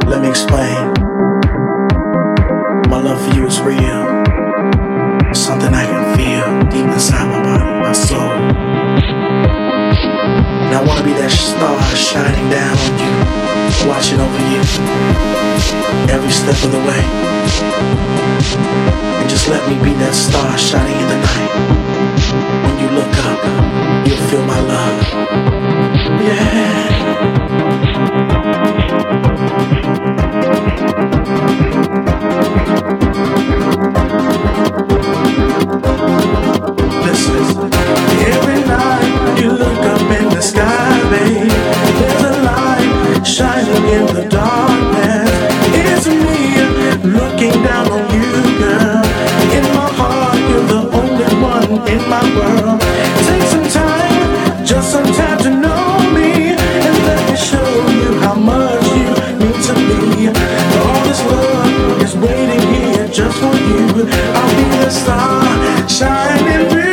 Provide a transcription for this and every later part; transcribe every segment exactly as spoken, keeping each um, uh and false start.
Let me explain. My love for you is real. Something I can feel deep inside my body, my soul. And I wanna be that star shining down on you, watching over you every step of the way. And just let me be that star shining in the night. When you look up, you'll feel my love. Yeah. Listen, every night you look up in the sky, babe, there's a light shining in the darkness. It's me looking down on you, girl. In my heart, you're the only one in my world. Take some time, just some time to know me, and let me show you how much you mean to me. All this love is waiting here just for you. I'll be the star shining through.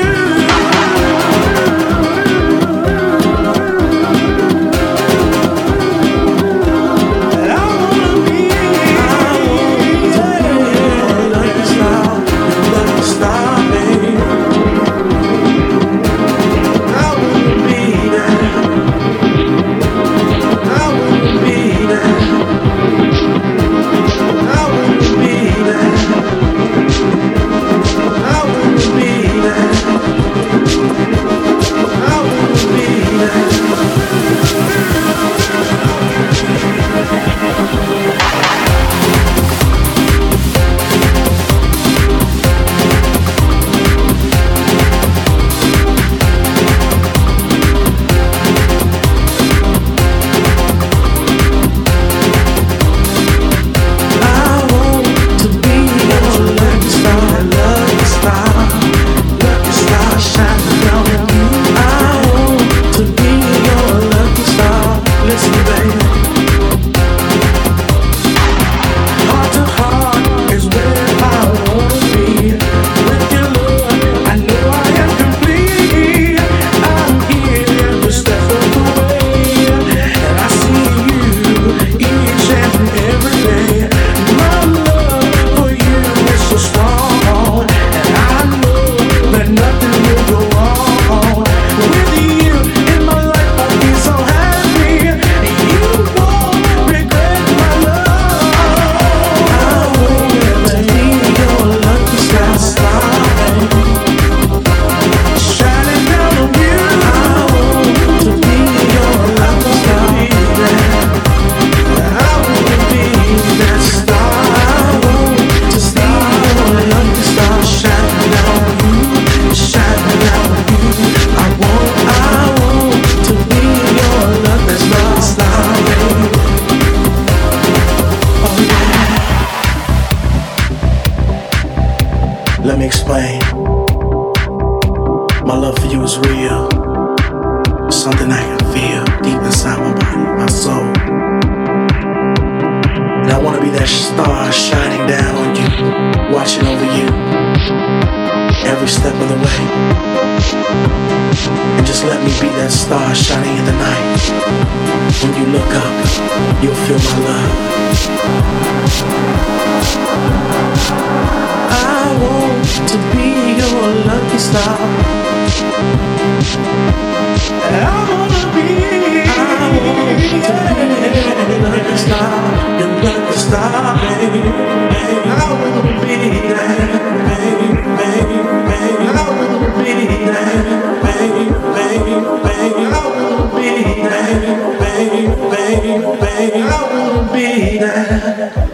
Let me explain. My love for you is real. Something I can feel deep inside my body, my soul. And I wanna be that star shining down on you, watching over you every step of the way. And just let me be that star shining in the night. When you look up, you'll feel my love. I want to be your lucky star. I wanna be, I want to be your lucky star, your lucky star, baby. I wanna be that, baby, baby, baby. I wanna be that, baby, baby, baby. I wanna be that, baby, baby, baby. I wanna be that.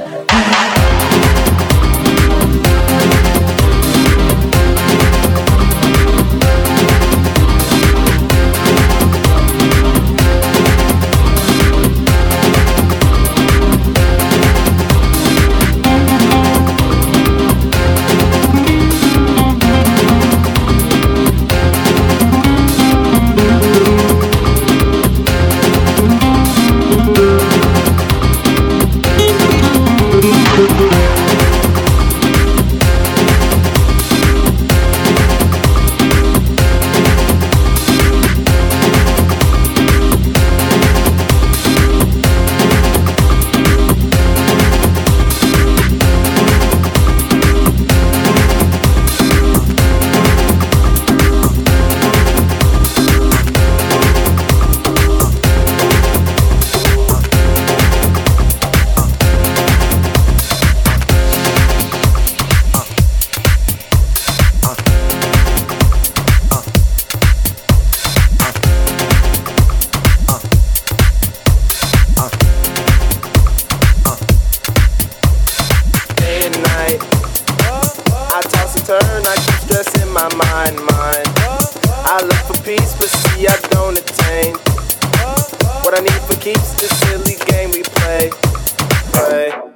my mind, mind. I look for peace, but see I don't attain. What I need for keeps this silly game we play. play.